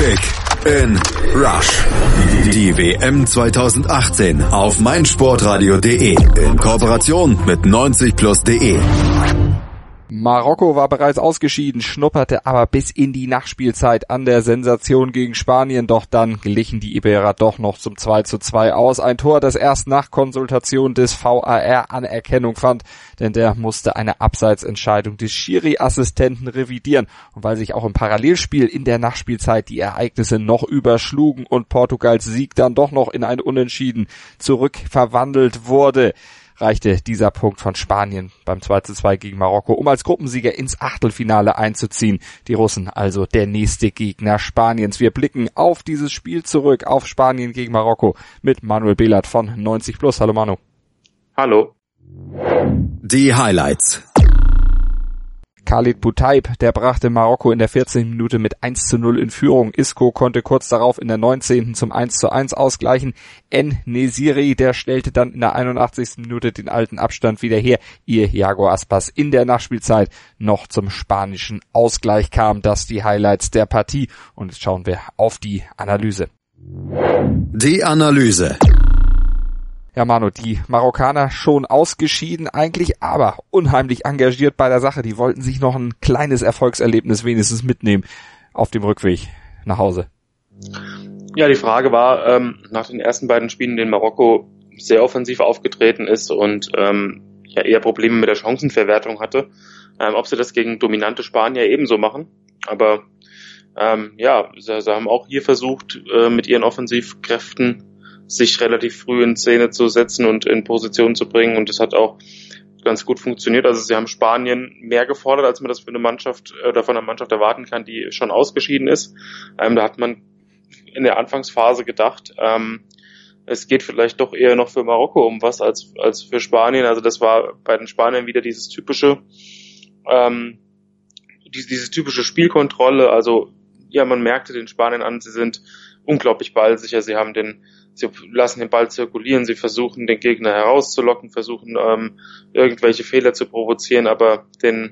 Kick in Rush. Die WM 2018 auf meinsportradio.de in Kooperation mit 90plus.de. Marokko war bereits ausgeschieden, schnupperte aber bis in die Nachspielzeit an der Sensation gegen Spanien, doch dann glichen die Iberer doch noch zum 2:2 aus. Ein Tor, das erst nach Konsultation des VAR Anerkennung fand, denn der musste eine Abseitsentscheidung des Schiri-Assistenten revidieren. Und weil sich auch im Parallelspiel in der Nachspielzeit die Ereignisse noch überschlugen und Portugals Sieg dann doch noch in ein Unentschieden zurückverwandelt wurde, reichte dieser Punkt von Spanien beim 2:2 gegen Marokko, um als Gruppensieger ins Achtelfinale einzuziehen. Die Russen also der nächste Gegner Spaniens. Wir blicken auf dieses Spiel zurück, auf Spanien gegen Marokko mit Manuel Behlert von 90plus. Hallo Manu. Hallo. Die Highlights. Khalid Boutaib, der brachte Marokko in der 14. Minute mit 1:0 in Führung. Isco konnte kurz darauf in der 19. zum 1:1 ausgleichen. En-Nesyri, der stellte dann in der 81. Minute den alten Abstand wieder her, ehe Iago Aspas in der Nachspielzeit noch zum spanischen Ausgleich kam. Das die Highlights der Partie. Und jetzt schauen wir auf die Analyse. Die Analyse. Ja, Manu, die Marokkaner schon ausgeschieden eigentlich, aber unheimlich engagiert bei der Sache. Die wollten sich noch ein kleines Erfolgserlebnis wenigstens mitnehmen auf dem Rückweg nach Hause. Ja, die Frage war, nach den ersten beiden Spielen, in denen Marokko sehr offensiv aufgetreten ist und ja eher Probleme mit der Chancenverwertung hatte, ob sie das gegen dominante Spanier ebenso machen. Aber ja, sie haben auch hier versucht, mit ihren Offensivkräften sich relativ früh in Szene zu setzen und in Position zu bringen, und das hat auch ganz gut funktioniert. Also sie haben Spanien mehr gefordert, als man das für eine Mannschaft oder von einer Mannschaft erwarten kann, die schon ausgeschieden ist. Da hat man in der Anfangsphase gedacht, es geht vielleicht doch eher noch für Marokko um was als für Spanien. Also das war bei den Spaniern wieder dieses typische Spielkontrolle. Also ja, man merkte den Spaniern an, sie sind unglaublich ballsicher, sie lassen den Ball zirkulieren, sie versuchen den Gegner herauszulocken, versuchen irgendwelche Fehler zu provozieren, aber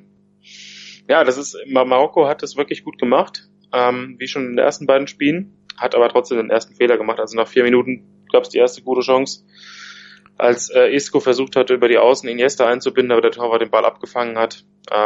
Marokko hat das wirklich gut gemacht, wie schon in den ersten beiden Spielen, hat aber trotzdem den ersten Fehler gemacht. Also nach 4 Minuten gab es die erste gute Chance, als Isco versucht hat, über die Außen Iniesta einzubinden, aber der Torwart den Ball abgefangen hat.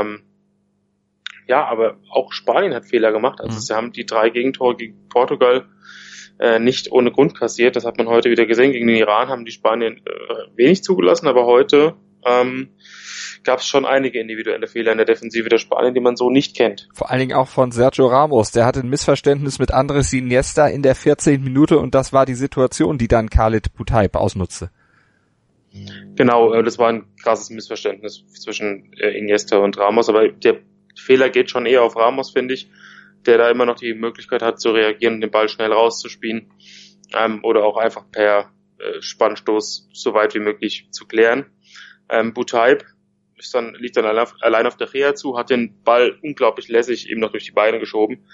Ja, aber auch Spanien hat Fehler gemacht. Also sie haben die 3 Gegentore gegen Portugal nicht ohne Grund kassiert. Das hat man heute wieder gesehen. Gegen den Iran haben die Spanier wenig zugelassen, aber heute gab es schon einige individuelle Fehler in der Defensive der Spanier, die man so nicht kennt. Vor allen Dingen auch von Sergio Ramos. Der hatte ein Missverständnis mit Andrés Iniesta in der 14. Minute und das war die Situation, die dann Khalid Boutaib ausnutzte. Genau, das war ein krasses Missverständnis zwischen Iniesta und Ramos, aber der Fehler geht schon eher auf Ramos, finde ich, der da immer noch die Möglichkeit hat zu reagieren und den Ball schnell rauszuspielen, oder auch einfach per Spannstoß so weit wie möglich zu klären. Boutaib liegt dann allein auf der Gea zu, hat den Ball unglaublich lässig eben noch durch die Beine geschoben.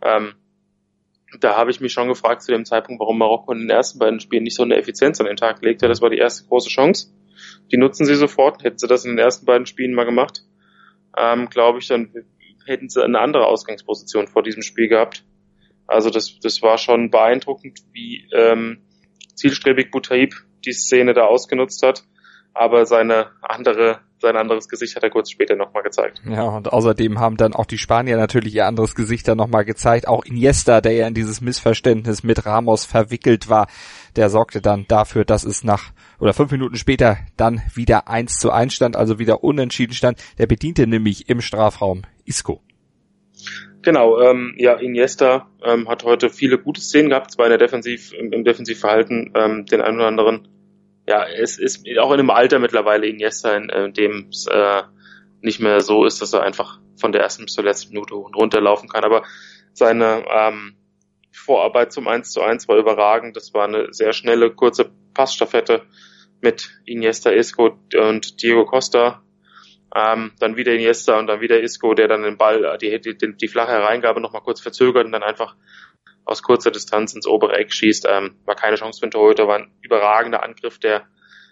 Da habe ich mich schon gefragt zu dem Zeitpunkt, warum Marokko in den ersten beiden Spielen nicht so eine Effizienz an den Tag legte. Das war die erste große Chance. Die nutzen sie sofort. Hätten sie das in den ersten beiden Spielen mal gemacht, glaube ich, dann hätten sie eine andere Ausgangsposition vor diesem Spiel gehabt. Also das war schon beeindruckend, wie zielstrebig Boutaib die Szene da ausgenutzt hat. Aber sein anderes Gesicht hat er kurz später nochmal gezeigt. Ja, und außerdem haben dann auch die Spanier natürlich ihr anderes Gesicht dann nochmal gezeigt. Auch Iniesta, der ja in dieses Missverständnis mit Ramos verwickelt war, der sorgte dann dafür, dass es 5 Minuten später dann wieder 1:1 stand, also wieder unentschieden stand. Der bediente nämlich im Strafraum Isco. Genau, Iniesta hat heute viele gute Szenen gehabt, zwar im Defensivverhalten den einen oder anderen. Ja, es ist auch in einem Alter mittlerweile Iniesta, in dem es nicht mehr so ist, dass er einfach von der ersten bis zur letzten Minute hoch und runter laufen kann. Aber seine Vorarbeit zum 1:1 war überragend. Das war eine sehr schnelle, kurze Passstaffette mit Iniesta, Isco und Diego Costa. Dann wieder Iniesta und dann wieder Isco, der dann den Ball, die flache Hereingabe nochmal kurz verzögert und dann einfach aus kurzer Distanz ins obere Eck schießt. War keine Chance für den Torhüter, war ein überragender Angriff der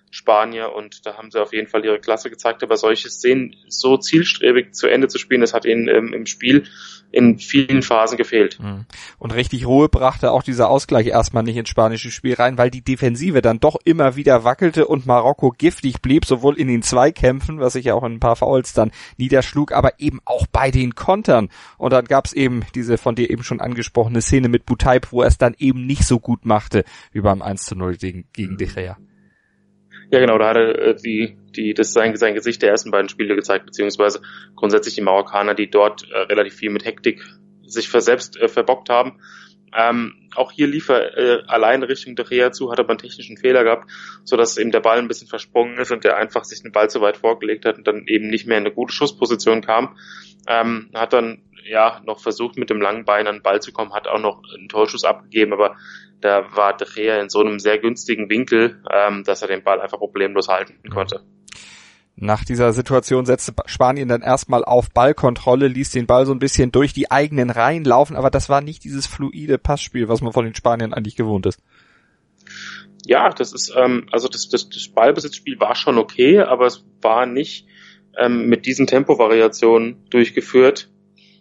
Spanier, und da haben sie auf jeden Fall ihre Klasse gezeigt, aber solche Szenen so zielstrebig zu Ende zu spielen, das hat ihnen im Spiel in vielen Phasen gefehlt. Und richtig Ruhe brachte auch dieser Ausgleich erstmal nicht ins spanische Spiel rein, weil die Defensive dann doch immer wieder wackelte und Marokko giftig blieb, sowohl in den Zweikämpfen, was sich ja auch in ein paar Fouls dann niederschlug, aber eben auch bei den Kontern. Und dann gab's eben diese von dir eben schon angesprochene Szene mit Boutaib, wo er es dann eben nicht so gut machte wie beim 1:0 gegen De Gea. Ja, genau, da hat er das sein Gesicht der ersten beiden Spiele gezeigt, beziehungsweise grundsätzlich die Marokkaner, die dort relativ viel mit Hektik sich selbst verbockt haben. Auch hier lief er allein Richtung De Gea zu, hat aber einen technischen Fehler gehabt, sodass eben der Ball ein bisschen versprungen ist und der einfach sich den Ball zu weit vorgelegt hat und dann eben nicht mehr in eine gute Schussposition kam. Hat dann noch versucht, mit dem langen Bein an den Ball zu kommen, hat auch noch einen Torschuss abgegeben, aber da war De Gea in so einem sehr günstigen Winkel, dass er den Ball einfach problemlos halten konnte. Nach dieser Situation setzte Spanien dann erstmal auf Ballkontrolle, ließ den Ball so ein bisschen durch die eigenen Reihen laufen, aber das war nicht dieses fluide Passspiel, was man von den Spaniern eigentlich gewohnt ist. Ja, das ist das Ballbesitzspiel war schon okay, aber es war nicht mit diesen Tempovariationen durchgeführt,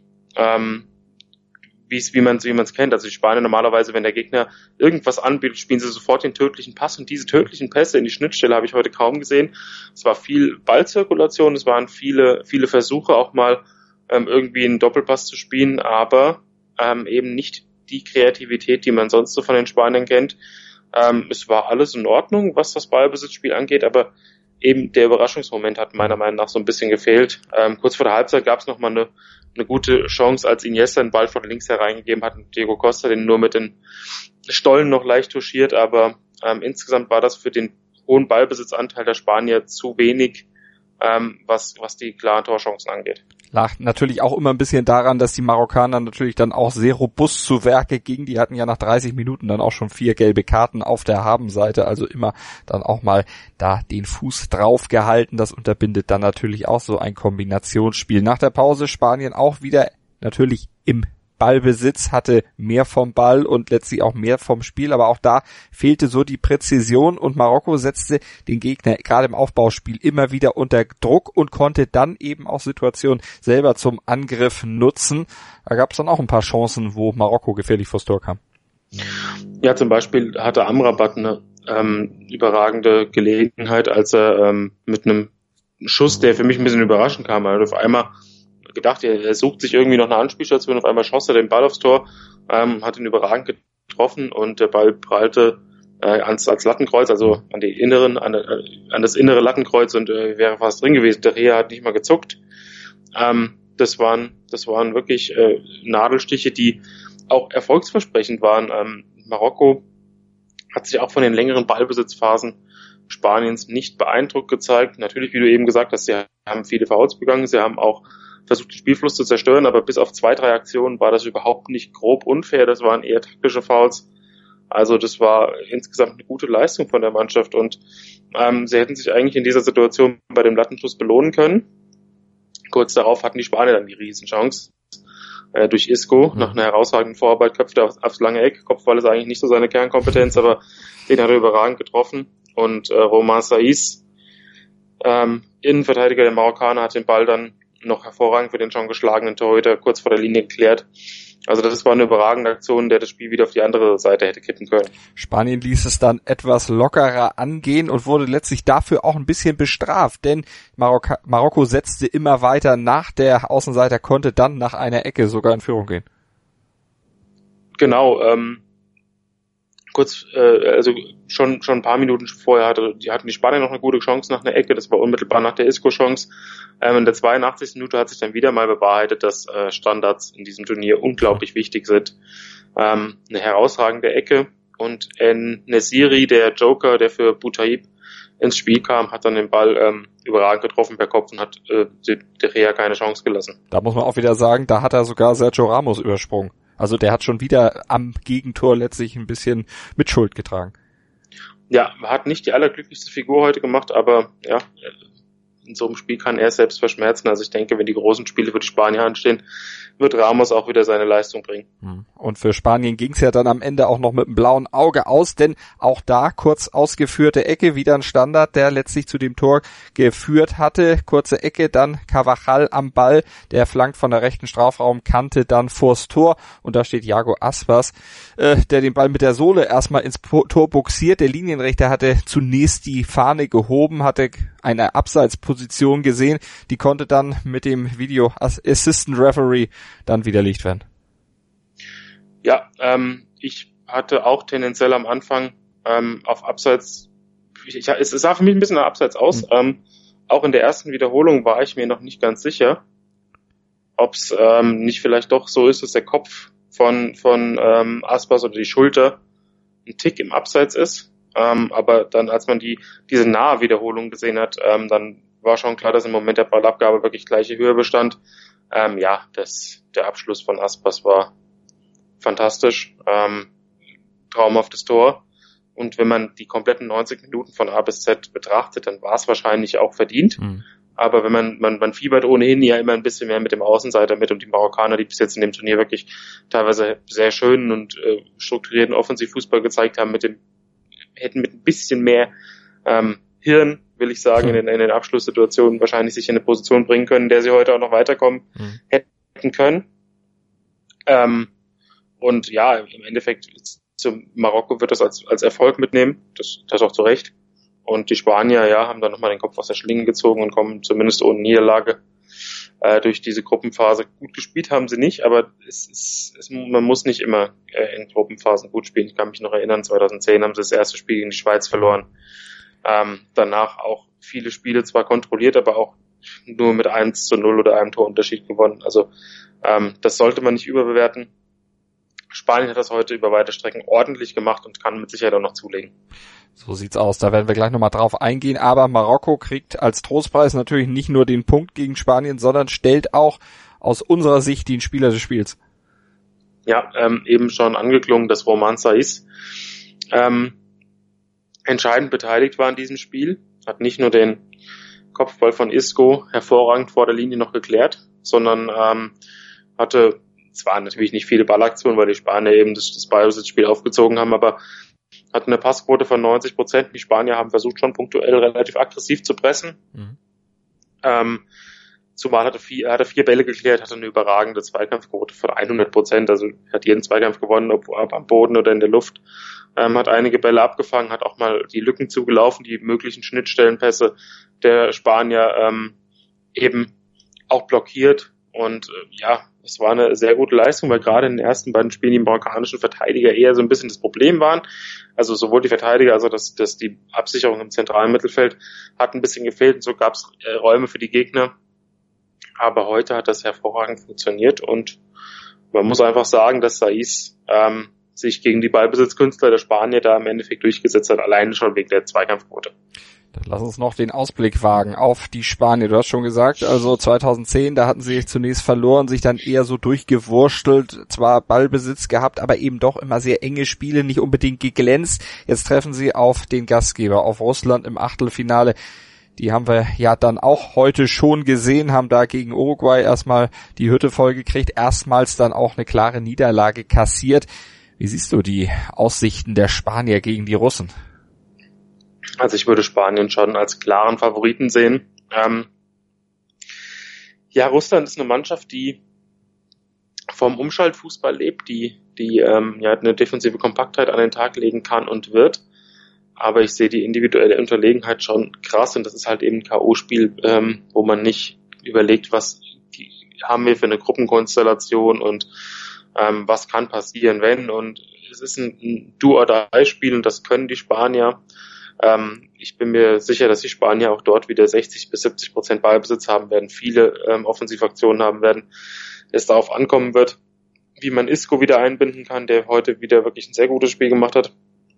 wie man es kennt. Also die Spanier normalerweise, wenn der Gegner irgendwas anbietet, spielen sie sofort den tödlichen Pass, und diese tödlichen Pässe in die Schnittstelle habe ich heute kaum gesehen. Es war viel Ballzirkulation, es waren viele Versuche, auch mal irgendwie einen Doppelpass zu spielen, aber eben nicht die Kreativität, die man sonst so von den Spaniern kennt. Es war alles in Ordnung, was das Ballbesitzspiel angeht, aber eben der Überraschungsmoment hat meiner Meinung nach so ein bisschen gefehlt. Kurz vor der Halbzeit gab es nochmal eine gute Chance, als Iniesta den Ball von links hereingegeben hat und Diego Costa den nur mit den Stollen noch leicht touchiert, aber insgesamt war das für den hohen Ballbesitzanteil der Spanier zu wenig, was die klaren Torchancen angeht. Lag natürlich auch immer ein bisschen daran, dass die Marokkaner natürlich dann auch sehr robust zu Werke gingen. Die hatten ja nach 30 Minuten dann auch schon 4 gelbe Karten auf der Habenseite, also immer dann auch mal da den Fuß drauf gehalten. Das unterbindet dann natürlich auch so ein Kombinationsspiel. Nach der Pause Spanien auch wieder natürlich im Ballbesitz, hatte mehr vom Ball und letztlich auch mehr vom Spiel, aber auch da fehlte so die Präzision und Marokko setzte den Gegner gerade im Aufbauspiel immer wieder unter Druck und konnte dann eben auch Situationen selber zum Angriff nutzen. Da gab es dann auch ein paar Chancen, wo Marokko gefährlich vors Tor kam. Ja, zum Beispiel hatte Amrabat eine überragende Gelegenheit, als er mit einem Schuss, der für mich ein bisschen überraschend kam, also auf einmal gedacht, er sucht sich irgendwie noch eine Anspielstation, auf einmal schoss er den Ball aufs Tor, hat ihn überragend getroffen und der Ball prallte ans Lattenkreuz, also an das innere Lattenkreuz und wäre fast drin gewesen. Der Gea hat nicht mal gezuckt. Das waren wirklich Nadelstiche, die auch erfolgsversprechend waren. Marokko hat sich auch von den längeren Ballbesitzphasen Spaniens nicht beeindruckt gezeigt. Natürlich, wie du eben gesagt hast, sie haben viele Fouls begangen, sie haben auch versucht, den Spielfluss zu zerstören, aber bis auf 2, 3 Aktionen war das überhaupt nicht grob unfair, das waren eher taktische Fouls. Also das war insgesamt eine gute Leistung von der Mannschaft und sie hätten sich eigentlich in dieser Situation bei dem Lattenschuss belohnen können. Kurz darauf hatten die Spanier dann die Riesenchance. Durch Isco, nach einer herausragenden Vorarbeit, köpfte er aufs lange Eck. Kopfball ist eigentlich nicht so seine Kernkompetenz, aber den hat er überragend getroffen. Und Romain Saiz, Innenverteidiger der Marokkaner, hat den Ball dann noch hervorragend für den schon geschlagenen Torhüter kurz vor der Linie geklärt. Also das war eine überragende Aktion, der das Spiel wieder auf die andere Seite hätte kippen können. Spanien ließ es dann etwas lockerer angehen und wurde letztlich dafür auch ein bisschen bestraft, denn Marokko setzte immer weiter nach, der Außenseiter konnte dann nach einer Ecke sogar in Führung gehen. Genau, also schon ein paar Minuten vorher hatten die Spanier noch eine gute Chance nach einer Ecke, das war unmittelbar nach der Isco-Chance. In der 82. Minute hat sich dann wieder mal bewahrheitet, dass Standards in diesem Turnier unglaublich wichtig sind. Eine herausragende Ecke und Nesiri, der Joker, der für Boutaib ins Spiel kam, hat dann den Ball überragend getroffen per Kopf und hat De Gea keine Chance gelassen. Da muss man auch wieder sagen, da hat er sogar Sergio Ramos übersprungen. Also der hat schon wieder am Gegentor letztlich ein bisschen Mitschuld getragen. Ja, hat nicht die allerglücklichste Figur heute gemacht, aber ja, in so einem Spiel kann er selbst verschmerzen. Also ich denke, wenn die großen Spiele für die Spanier anstehen, wird Ramos auch wieder seine Leistung bringen. Und für Spanien ging's ja dann am Ende auch noch mit einem blauen Auge aus, denn auch da kurz ausgeführte Ecke, wieder ein Standard, der letztlich zu dem Tor geführt hatte. Kurze Ecke, dann Carvajal am Ball, der flankt von der rechten Strafraumkante dann vors Tor und da steht Iago Aspas, der den Ball mit der Sohle erstmal ins Tor buxiert. Der Linienrichter hatte zunächst die Fahne gehoben, hatte eine Abseitsposition gesehen, die konnte dann mit dem Video Assistant Referee dann widerlegt werden. Ja, ich hatte auch tendenziell am Anfang auf Abseits, es sah für mich ein bisschen nach Abseits aus. Auch in der ersten Wiederholung war ich mir noch nicht ganz sicher, ob es nicht vielleicht doch so ist, dass der Kopf von Aspas oder die Schulter ein Tick im Abseits ist. Aber dann, als man diese nahe Wiederholung gesehen hat, dann war schon klar, dass im Moment der Ballabgabe wirklich gleiche Höhe bestand. Der Abschluss von Aspas war fantastisch, traumhaftes Tor. Und wenn man die kompletten 90 Minuten von A bis Z betrachtet, dann war es wahrscheinlich auch verdient. Aber wenn man fiebert ohnehin ja immer ein bisschen mehr mit dem Außenseiter mit und die Marokkaner, die bis jetzt in dem Turnier wirklich teilweise sehr schönen und strukturierten Offensivfußball gezeigt haben, hätten mit ein bisschen mehr Hirn, will ich sagen, in den Abschlusssituationen wahrscheinlich sich in eine Position bringen können, in der sie heute auch noch weiterkommen hätten können. Und ja, im Endeffekt zum Marokko wird das als Erfolg mitnehmen, das auch zu Recht. Und die Spanier, ja, haben dann nochmal den Kopf aus der Schlinge gezogen und kommen zumindest ohne Niederlage durch diese Gruppenphase. Gut gespielt haben sie nicht, aber man muss nicht immer in Gruppenphasen gut spielen. Ich kann mich noch erinnern, 2010 haben sie das erste Spiel gegen die Schweiz verloren. Danach auch viele Spiele zwar kontrolliert, aber auch nur mit 1:0 oder einem Torunterschied gewonnen. Also das sollte man nicht überbewerten. Spanien hat das heute über weite Strecken ordentlich gemacht und kann mit Sicherheit auch noch zulegen. So sieht's aus, da werden wir gleich nochmal drauf eingehen, aber Marokko kriegt als Trostpreis natürlich nicht nur den Punkt gegen Spanien, sondern stellt auch aus unserer Sicht den Spieler des Spiels. Ja, eben schon angeklungen, dass Romain Saiz entscheidend beteiligt war in diesem Spiel, hat nicht nur den Kopfball von Isco hervorragend vor der Linie noch geklärt, sondern hatte zwar natürlich nicht viele Ballaktionen, weil die Spanier eben das Ballbesitzspiel aufgezogen haben, aber hatten eine Passquote von 90%. Die Spanier haben versucht, schon punktuell relativ aggressiv zu pressen. Zumal hatte 4 Bälle geklärt, hatte eine überragende Zweikampfquote von 100%. Also hat jeden Zweikampf gewonnen, ob am Boden oder in der Luft. Hat einige Bälle abgefangen, hat auch mal die Lücken zugelaufen, die möglichen Schnittstellenpässe der Spanier eben auch blockiert. Und es war eine sehr gute Leistung, weil gerade in den ersten beiden Spielen die marokkanischen Verteidiger eher so ein bisschen das Problem waren. Also sowohl die Verteidiger, also dass die Absicherung im zentralen Mittelfeld hat ein bisschen gefehlt und so gab es Räume für die Gegner. Aber heute hat das hervorragend funktioniert und man muss einfach sagen, dass Saiz sich gegen die Ballbesitzkünstler der Spanier da im Endeffekt durchgesetzt hat, alleine schon wegen der Zweikampfquote. Dann lass uns noch den Ausblick wagen auf die Spanier. Du hast schon gesagt, also 2010, da hatten sie zunächst verloren, sich dann eher so durchgewurstelt, zwar Ballbesitz gehabt, aber eben doch immer sehr enge Spiele, nicht unbedingt geglänzt. Jetzt treffen sie auf den Gastgeber, auf Russland im Achtelfinale. Die haben wir ja dann auch heute schon gesehen, haben da gegen Uruguay erstmal die Hütte vollgekriegt, erstmals dann auch eine klare Niederlage kassiert. Wie siehst du die Aussichten der Spanier gegen die Russen? Also ich würde Spanien schon als klaren Favoriten sehen. Russland ist eine Mannschaft, die vom Umschaltfußball lebt, die eine defensive Kompaktheit an den Tag legen kann und wird. Aber ich sehe die individuelle Unterlegenheit schon krass und das ist halt eben ein K.O.-Spiel, wo man nicht überlegt, was haben wir für eine Gruppenkonstellation und was kann passieren, wenn. Und es ist ein Do-or-Die-Spiel und das können die Spanier. Ich bin mir sicher, dass die Spanier auch dort wieder 60-70% Ballbesitz haben werden, viele Offensivaktionen haben werden, es darauf ankommen wird, wie man Isco wieder einbinden kann, der heute wieder wirklich ein sehr gutes Spiel gemacht hat.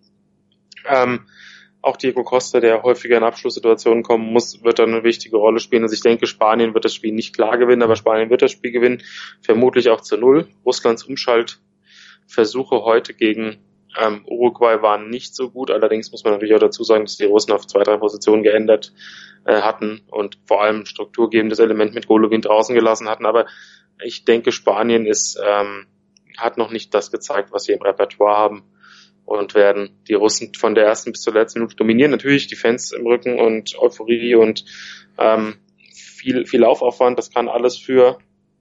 Auch Diego Costa, der häufiger in Abschlusssituationen kommen muss, wird dann eine wichtige Rolle spielen. Also ich denke, Spanien wird das Spiel nicht klar gewinnen, aber Spanien wird das Spiel gewinnen, vermutlich auch zu 0. Russlands Umschaltversuche heute gegen Uruguay war nicht so gut, allerdings muss man natürlich auch dazu sagen, dass die Russen auf 2-3 Positionen geändert hatten und vor allem strukturgebendes Element mit Golovin draußen gelassen hatten. Aber ich denke, Spanien hat noch nicht das gezeigt, was sie im Repertoire haben, und werden die Russen von der ersten bis zur letzten Minute dominieren. Natürlich die Fans im Rücken und Euphorie und viel Laufaufwand, das kann alles für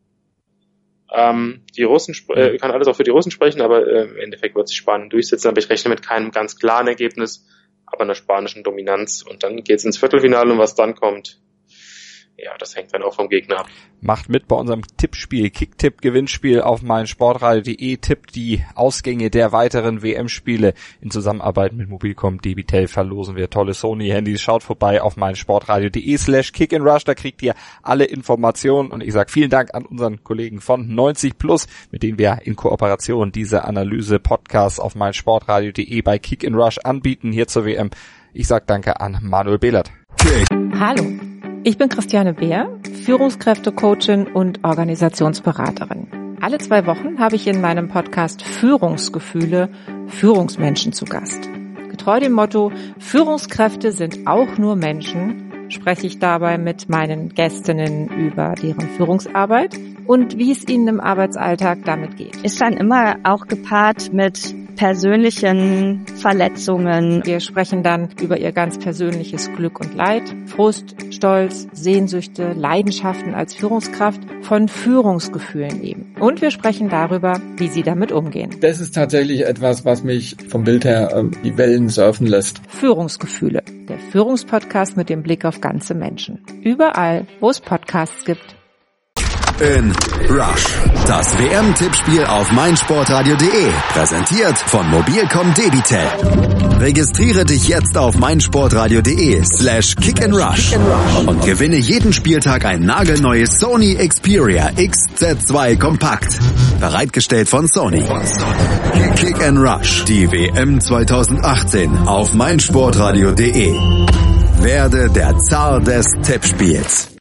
die Russen kann alles auch für die Russen sprechen, aber im Endeffekt wird sich Spanien durchsetzen. Aber ich rechne mit keinem ganz klaren Ergebnis, aber einer spanischen Dominanz. Und dann geht's ins Viertelfinale, und was dann kommt, ja, das hängt dann auch vom Gegner ab. Macht mit bei unserem Tippspiel, Kicktipp-Gewinnspiel auf meinsportradio.de. Tippt die Ausgänge der weiteren WM-Spiele. In Zusammenarbeit mit Mobilcom Debitel verlosen wir tolle Sony-Handys. Schaut vorbei auf meinsportradio.de/kickandrush. Da kriegt ihr alle Informationen. Und ich sage vielen Dank an unseren Kollegen von 90+, mit denen wir in Kooperation diese Analyse-Podcasts auf meinsportradio.de bei Kick and Rush anbieten, hier zur WM. Ich sage danke an Manuel Behlert. Hallo. Ich bin Christiane Beer, Führungskräftecoachin und Organisationsberaterin. Alle 2 Wochen habe ich in meinem Podcast Führungsgefühle Führungsmenschen zu Gast. Getreu dem Motto, Führungskräfte sind auch nur Menschen, spreche ich dabei mit meinen Gästinnen über deren Führungsarbeit und wie es ihnen im Arbeitsalltag damit geht. Ist dann immer auch gepaart mit persönlichen Verletzungen. Wir sprechen dann über ihr ganz persönliches Glück und Leid, Frust, Stolz, Sehnsüchte, Leidenschaften als Führungskraft, von Führungsgefühlen eben. Und wir sprechen darüber, wie sie damit umgehen. Das ist tatsächlich etwas, was mich vom Bild her die Wellen surfen lässt. Führungsgefühle, der Führungspodcast mit dem Blick auf ganze Menschen. Überall, wo es Podcasts gibt. In Rush, das WM-Tippspiel auf meinsportradio.de, präsentiert von Mobilcom Debitel. Registriere dich jetzt auf meinsportradio.de/kickandrush und gewinne jeden Spieltag ein nagelneues Sony Xperia XZ2 Kompakt. Bereitgestellt von Sony. Kick and Rush, die WM 2018 auf meinsportradio.de. Werde der Zar des Tippspiels.